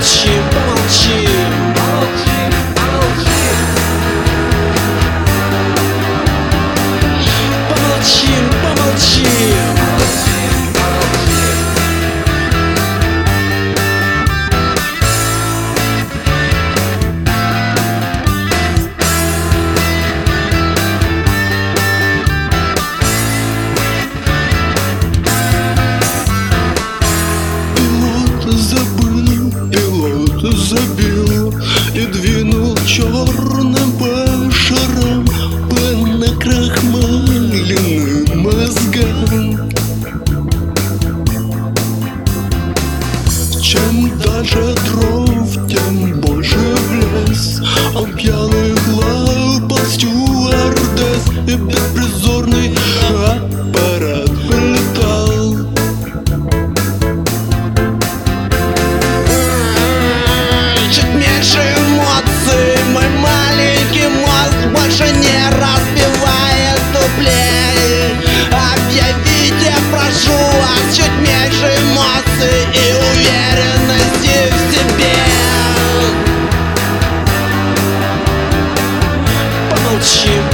Помолчим, помолчим, помолчим, помолчим, помолчим. Забил и двинул черным по шарам, по накрахмаленным мозгам. Чем дальше дров, тем больше в лес. Он пьяный лапал стюардесс, и беспризорный аппарат летал. Мой маленький мозг больше не разбивает дуплей. Объявите, прошу вас, чуть меньше эмоций и уверенности в себе. Помолчим,